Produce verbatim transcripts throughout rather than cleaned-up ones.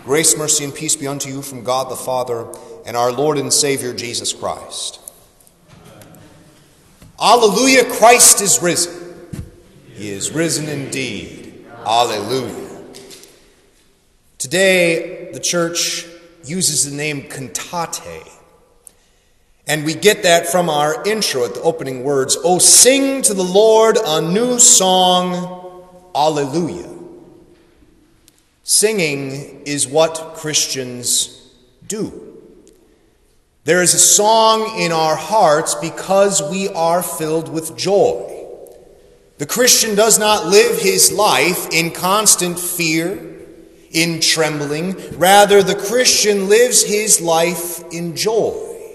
Grace, mercy, and peace be unto you from God the Father and our Lord and Savior Jesus Christ. Alleluia, Christ is risen. He is risen indeed. Alleluia. Today, the church uses the name cantate. And we get that from our intro at the opening words, "Oh, sing to the Lord a new song, Alleluia." Singing is what Christians do. There is a song in our hearts because we are filled with joy. The Christian does not live his life in constant fear, in trembling. Rather, the Christian lives his life in joy.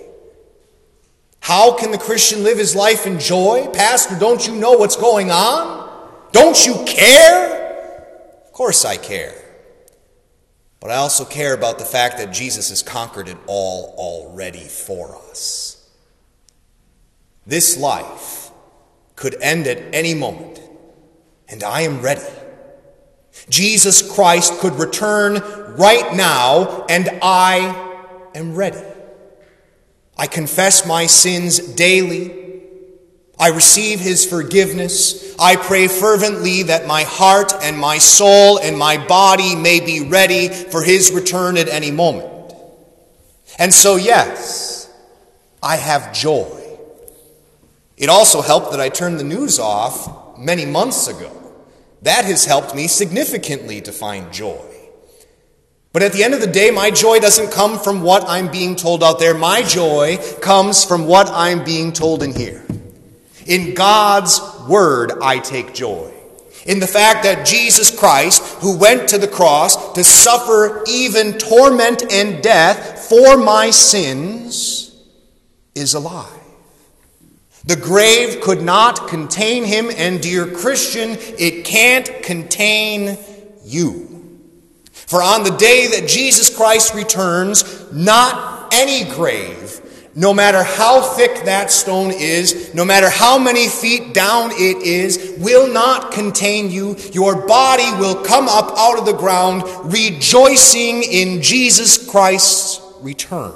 How can the Christian live his life in joy? Pastor, don't you know what's going on? Don't you care? Of course I care. But I also care about the fact that Jesus has conquered it all already for us. This life could end at any moment, and I am ready. Jesus Christ could return right now, and I am ready. I confess my sins daily. I receive his forgiveness. I pray fervently that my heart and my soul and my body may be ready for his return at any moment. And so, yes, I have joy. It also helped that I turned the news off many months ago. That has helped me significantly to find joy. But at the end of the day, my joy doesn't come from what I'm being told out there. My joy comes from what I'm being told in here. In God's word, I take joy. In the fact that Jesus Christ, who went to the cross to suffer even torment and death for my sins, is alive. The grave could not contain him, and dear Christian, it can't contain you. For on the day that Jesus Christ returns, not any grave, no matter how thick that stone is, no matter how many feet down it is, will not contain you. Your body will come up out of the ground, rejoicing in Jesus Christ's return.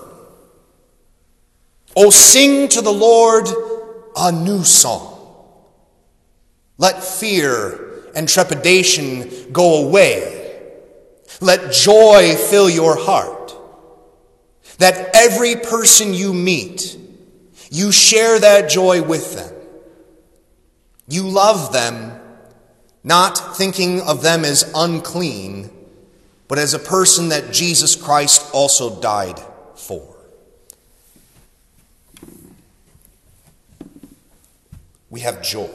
Oh, sing to the Lord a new song. Let fear and trepidation go away. Let joy fill your heart. That every person you meet, you share that joy with them. You love them, not thinking of them as unclean, but as a person that Jesus Christ also died for. We have joy.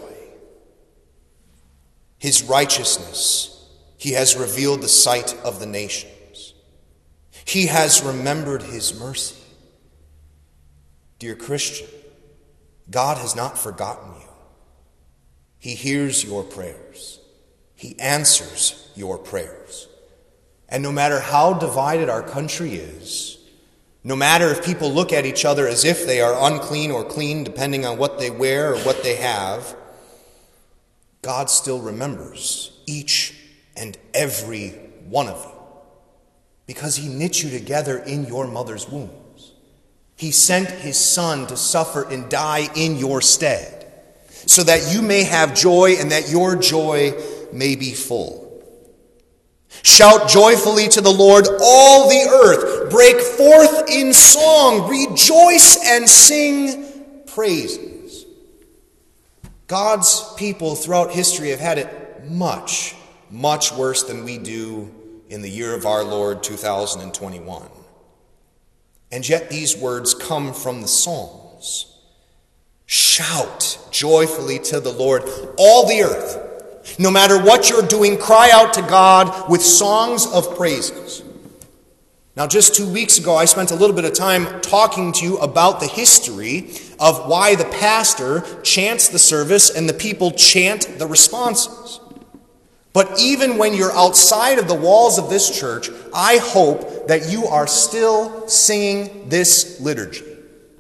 His righteousness, he has revealed the sight of the nations. He has remembered his mercy. Dear Christian, God has not forgotten you. He hears your prayers. He answers your prayers. And no matter how divided our country is, no matter if people look at each other as if they are unclean or clean, depending on what they wear or what they have, God still remembers each and every one of you. Because he knit you together in your mother's wombs. He sent his Son to suffer and die in your stead, so that you may have joy and that your joy may be full. Shout joyfully to the Lord, all the earth. Break forth in song. Rejoice and sing praises. God's people throughout history have had it much, much worse than we do in the year of our Lord, two thousand twenty-one. And yet these words come from the Psalms. Shout joyfully to the Lord, all the earth. No matter what you're doing, cry out to God with songs of praises. Now, just two weeks ago, I spent a little bit of time talking to you about the history of why the pastor chants the service and the people chant the responses. But even when you're outside of the walls of this church, I hope that you are still singing this liturgy.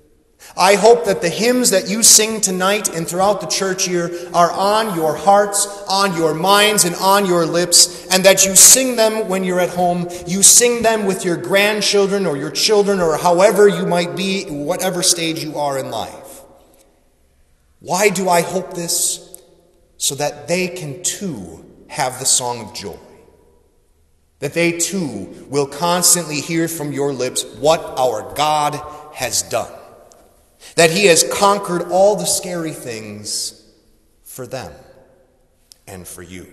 I hope that the hymns that you sing tonight and throughout the church year are on your hearts, on your minds, and on your lips, and that you sing them when you're at home. You sing them with your grandchildren or your children or however you might be, whatever stage you are in life. Why do I hope this? So that they can too have the song of joy. That they too will constantly hear from your lips what our God has done. That he has conquered all the scary things for them and for you.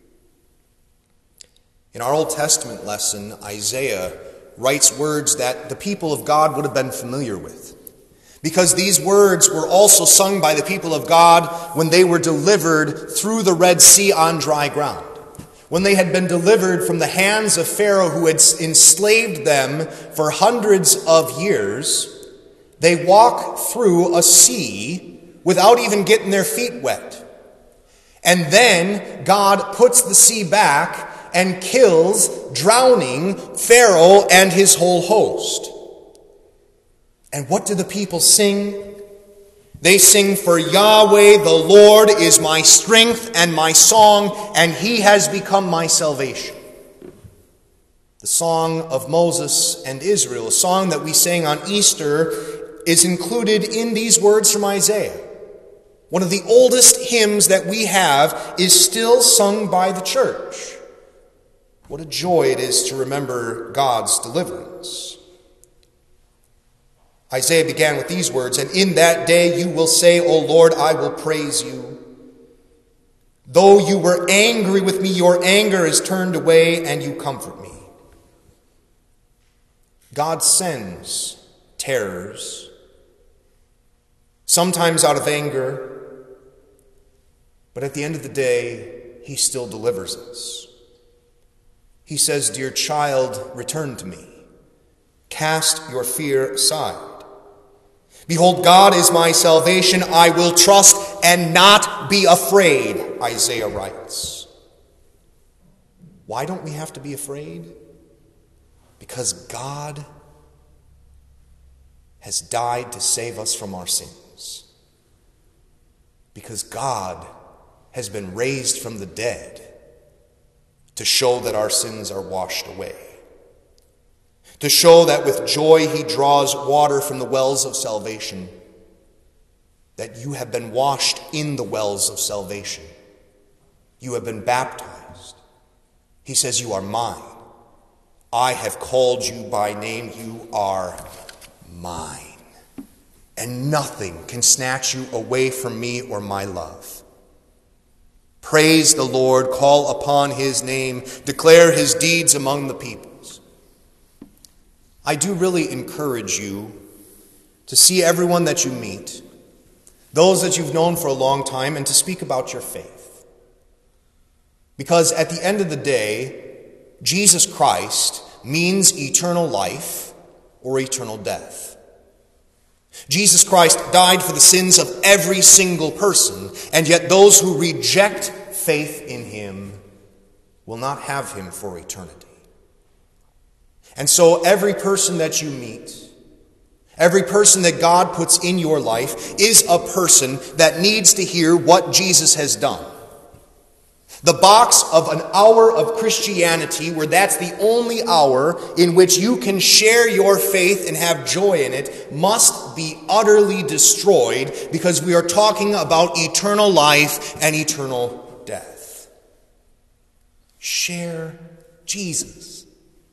In our Old Testament lesson, Isaiah writes words that the people of God would have been familiar with, because these words were also sung by the people of God when they were delivered through the Red Sea on dry ground. When they had been delivered from the hands of Pharaoh, who had enslaved them for hundreds of years, they walk through a sea without even getting their feet wet. And then God puts the sea back and kills, drowning Pharaoh and his whole host. And what do the people sing? They sing, "For Yahweh the Lord is my strength and my song, and he has become my salvation." The song of Moses and Israel, a song that we sang on Easter, is included in these words from Isaiah. One of the oldest hymns that we have is still sung by the church. What a joy it is to remember God's deliverance. Isaiah began with these words, "And in that day you will say, O Lord, I will praise you. Though you were angry with me, your anger is turned away, and you comfort me." God sends terrors, sometimes out of anger, but at the end of the day, he still delivers us. He says, "Dear child, return to me. Cast your fear aside. Behold, God is my salvation. I will trust and not be afraid," Isaiah writes. Why don't we have to be afraid? Because God has died to save us from our sins. Because God has been raised from the dead to show that our sins are washed away. To show that with joy he draws water from the wells of salvation. That you have been washed in the wells of salvation. You have been baptized. He says, "You are mine. I have called you by name. You are mine. And nothing can snatch you away from me or my love." Praise the Lord, call upon his name, declare his deeds among the peoples. I do really encourage you to see everyone that you meet, those that you've known for a long time, and to speak about your faith. Because at the end of the day, Jesus Christ means eternal life or eternal death. Jesus Christ died for the sins of every single person, and yet those who reject faith in him will not have him for eternity. And so every person that you meet, every person that God puts in your life is a person that needs to hear what Jesus has done. The box of an hour of Christianity, where that's the only hour in which you can share your faith and have joy in it, must be utterly destroyed, because we are talking about eternal life and eternal death. Share Jesus.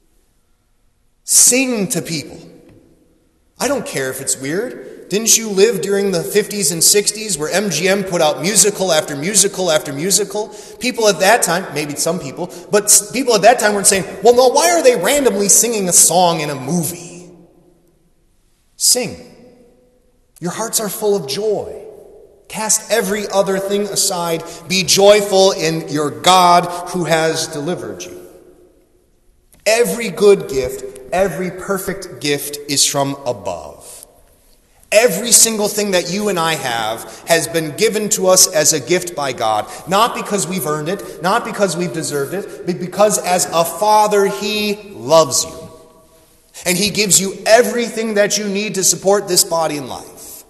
Sing to people. I don't care if it's weird. Didn't you live during the fifties and sixties where M G M put out musical after musical after musical? People at that time, maybe some people, but people at that time weren't saying, well, no, why are they randomly singing a song in a movie? Sing. Your hearts are full of joy. Cast every other thing aside. Be joyful in your God who has delivered you. Every good gift, every perfect gift is from above. Every single thing that you and I have has been given to us as a gift by God. Not because we've earned it, not because we've deserved it, but because as a father, he loves you. And he gives you everything that you need to support this body and life.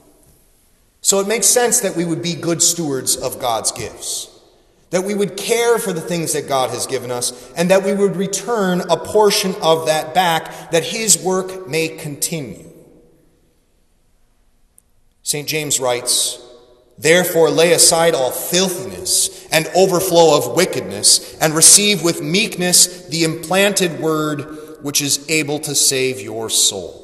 So it makes sense that we would be good stewards of God's gifts, that we would care for the things that God has given us, and that we would return a portion of that back, that his work may continue. Saint James writes, "Therefore lay aside all filthiness and overflow of wickedness, and receive with meekness the implanted word which is able to save your soul."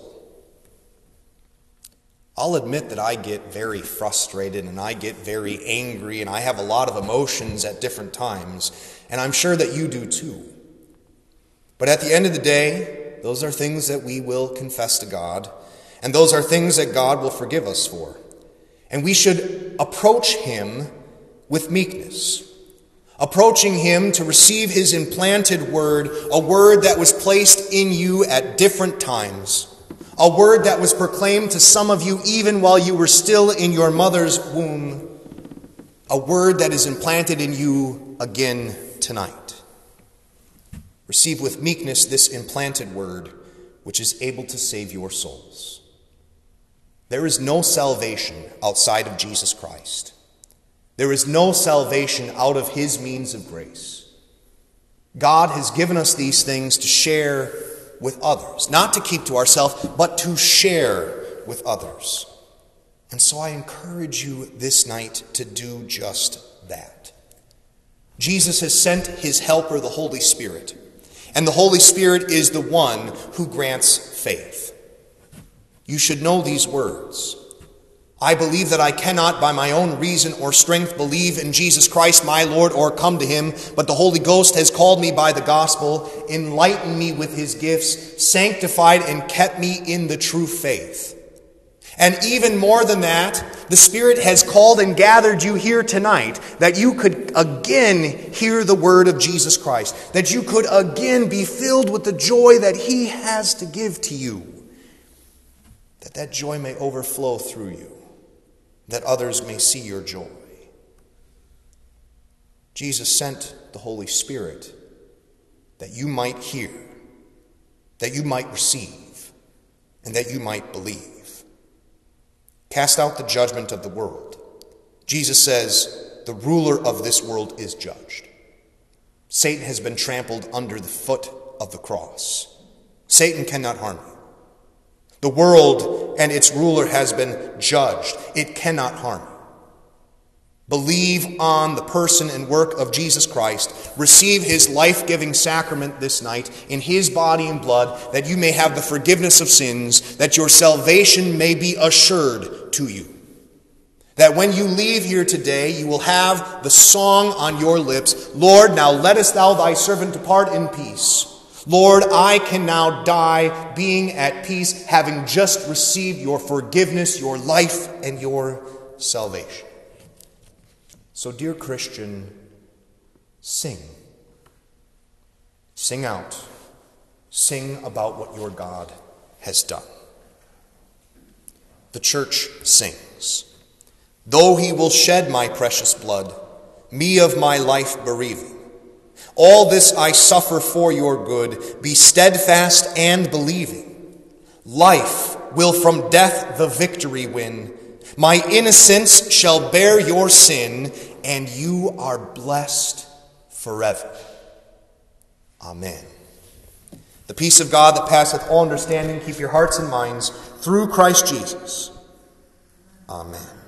I'll admit that I get very frustrated and I get very angry and I have a lot of emotions at different times, and I'm sure that you do too. But at the end of the day, those are things that we will confess to God, and those are things that God will forgive us for. And we should approach him with meekness, approaching him to receive his implanted word, a word that was placed in you at different times, a word that was proclaimed to some of you even while you were still in your mother's womb, a word that is implanted in you again tonight. Receive with meekness this implanted word, which is able to save your souls. There is no salvation outside of Jesus Christ. There is no salvation out of his means of grace. God has given us these things to share with others, not to keep to ourselves, but to share with others. And so I encourage you this night to do just that. Jesus has sent his helper, the Holy Spirit, and the Holy Spirit is the one who grants faith. You should know these words. I believe that I cannot by my own reason or strength believe in Jesus Christ my Lord or come to him, but the Holy Ghost has called me by the gospel, enlightened me with his gifts, sanctified and kept me in the true faith. And even more than that, the Spirit has called and gathered you here tonight that you could again hear the word of Jesus Christ, that you could again be filled with the joy that he has to give to you, that that joy may overflow through you, that others may see your joy. Jesus sent the Holy Spirit that you might hear, that you might receive, and that you might believe. Cast out the judgment of the world. Jesus says, the ruler of this world is judged. Satan has been trampled under the foot of the cross. Satan cannot harm you. The world and its ruler has been judged. It cannot harm you. Believe on the person and work of Jesus Christ. Receive his life-giving sacrament this night in his body and blood, that you may have the forgiveness of sins, that your salvation may be assured to you. That when you leave here today, you will have the song on your lips, Lord, now lettest thou thy servant depart in peace. Lord, I can now die being at peace, having just received your forgiveness, your life, and your salvation. So, dear Christian, sing. Sing out. Sing about what your God has done. The church sings. Though he will shed my precious blood, me of my life bereaving, all this I suffer for your good. Be steadfast and believing. Life will from death the victory win. My innocence shall bear your sin, and you are blessed forever. Amen. The peace of God that passeth all understanding, keep your hearts and minds through Christ Jesus. Amen.